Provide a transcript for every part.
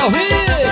ao vivo.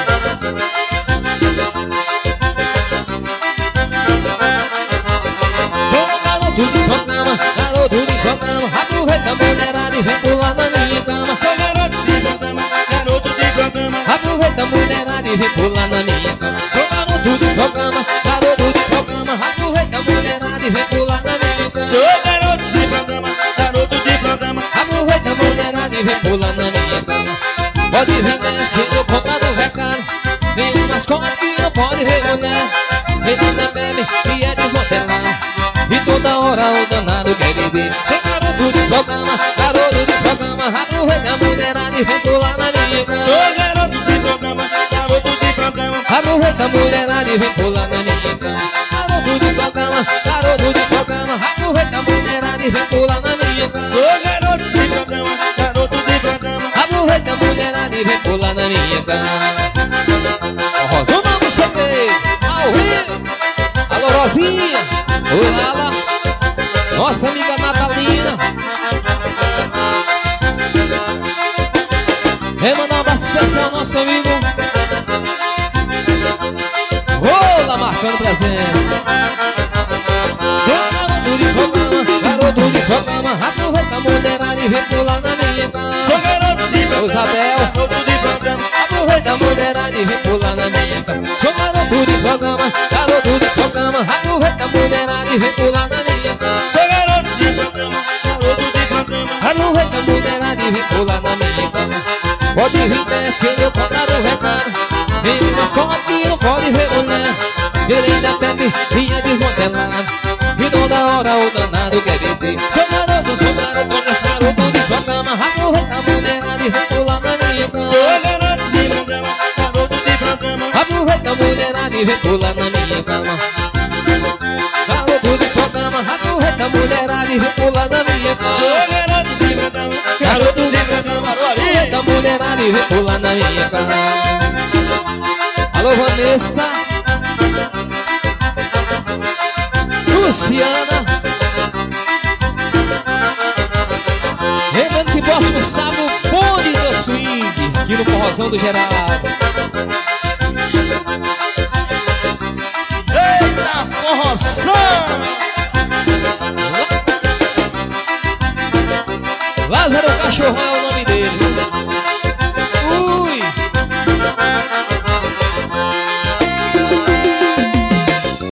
Sou um garoto de programa, garoto de programa. Aproveita a mulherada e vem pular na minha cama. Sou garoto de programa, garoto de programa. Aproveita a mulherada e vem pular na minha cama. Sou garoto de programa, garoto de programa. Aproveita a mulherada e vem pular na minha cama. Sou garoto de programa, garoto de programa. Aproveita a mulherada e vem pular na minha cama. Pode vir descendo contando recado. Tem umas coisas que não pode ver mulher. Menina bebe e é desmantelada. E toda hora o danado quer beber. Sou garoto de programa, garoto de programa. Aproveita a mulherada e vem pular na minha cama. Sou garoto de programa, garoto de programa. Aproveita a mulherada e vem pular na minha cama. Garoto de programa, garoto de programa. Aproveita a mulherada e vem pular na minha cama. Sou garoto de programa, garoto de programa. Aproveita a mulherada e vem pular na minha cama. Rosona no segredo, ao vivo. Alô Rosinha, oi Lala, nossa amiga Natalina. Vem mandar um abraço especial ao nosso amigo Rola, marcando presença. Garoto de programa, garoto de programa. Aproveita a mulherada e vem pular na minha cama. Sou garoto de programa, Isabel. garoto de programa. Aproveita a mulherada e vem pular na minha cama. Sou garoto de programa, garoto de programa. Aproveita a mulherada e vem pular na minha cama. Sou garoto de programa, garoto de programa. Aproveita a mulherada e vem pular na minha cama. Pode vir desce que eu contar o recado. Tem umas coisas que não pode ver mulher. Ele ainda bebe e é desmantelado. E toda hora o danado quer beber. Sou garoto de programa. Aproveita a mulherada e vem pular na minha cama. Sou garoto de programa, garoto de programa. Aproveita a mulherada e vem pular na minha cama. Garoto de programa, aproveita a mulherada e vem pular na minha cama. Sou garoto de programa, garoto de programa. Aproveita a mulherada e vem pular na minha cama. Alô Vanessa, Luciana. Lembrando que próximo sábado, bonde do swing aqui no Forrozão do Geraldo. Eita, forroção! Lázaro Cachorrão é o nome